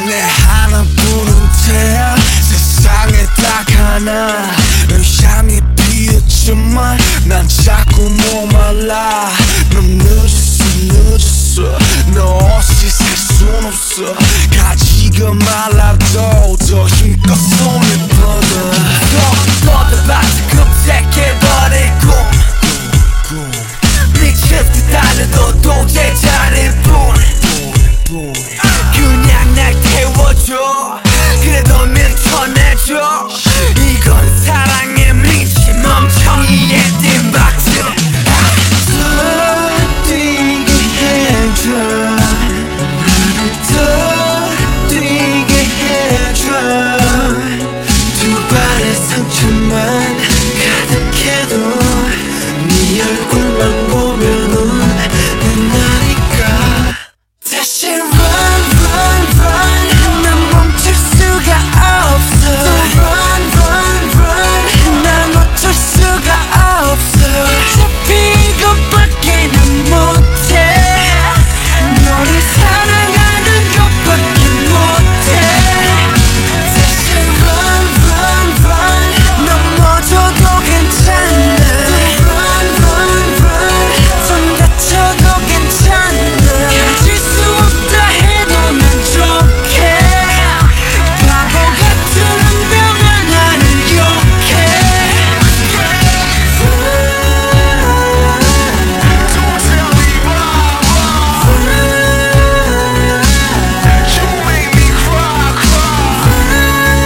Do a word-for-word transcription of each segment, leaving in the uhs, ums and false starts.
내 하나뿐인 태양 세상에 딱 하나 널 향해 피었지만 난 자꾸 목말라 넌 늦었어 늦었어 너 없이 살 순 없어 가지가 말라도 더 힘껏 손을 뻗어 더 뻗어봐도 금색해버릴 꿈 미칠 듯 달려도 도저히 않을 뿐 그냥 날 태워줘 그래도 밀쳐내줘 이건 사랑의 미치 멍청이의 띵박질 더 뛰게 해줘 더 뛰게 해줘 두 발의 상처만 가득해도 네 얼굴만 보면은 끝나니까 다시 run run run 난 멈출 수가 없어 run run run 난 어쩔 수가 없어 어차피 이것밖에 난 못해 너를 사랑하는 것밖에 못해 다시 run run run 넘어져도 괜찮아 run run run 손 다쳐도 괜찮아 가질 수 없다 해도 난 좋게 바보 같은 운명은 나를 욕해 Don't tell me why, you make me cry, cry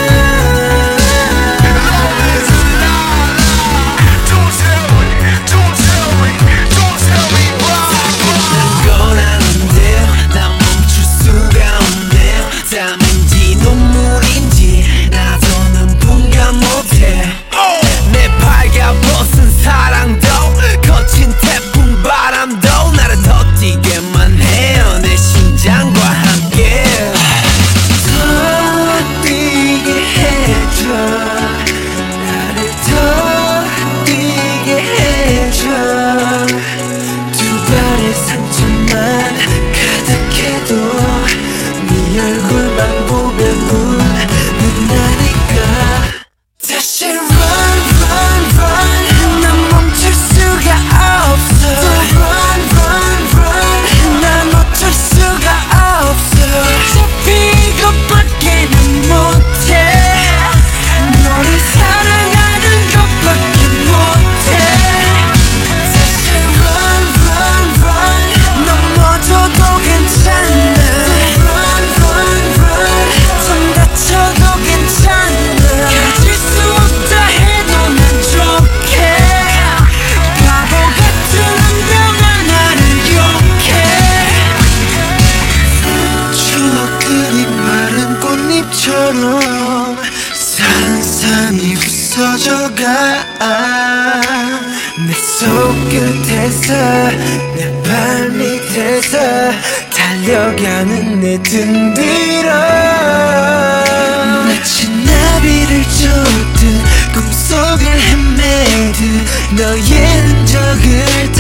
Love is a lie, lie Don't tell me, don't tell me, don't tell me why 끝난 건 아는데요 난 멈출 수가 없네요 땀인지 눈물인지 나도는 분간 못해 내 발가벗은 사랑도 거친 태풍 바람도 나를 더 뛰게만 해요 내 심장과 함께 더 뛰게 해줘 나를 더 뛰게 해줘 두 발의 상처만 가득해도 네 얼굴만 보면은 끝나니까 다시 run run run 난 멈출 수가 없어 run run run 난 어쩔 수가 없어 어차피 이것밖에 난 못해 너를 사랑하는 것밖에 못해 다시 run run run 넘어져도 괜찮아 run run run 손 다쳐도 괜찮아 가질 수 없다 해도 난 좋게 바보 같은 운명은 나를 욕해 추억들이 마른 꽃잎처럼 산산이 부서져가 내 손끝에서 내 발밑에서 달려가는 내 등 뒤로 마치 나비를 쫓듯 꿈속을 헤매듯 너의 흔적을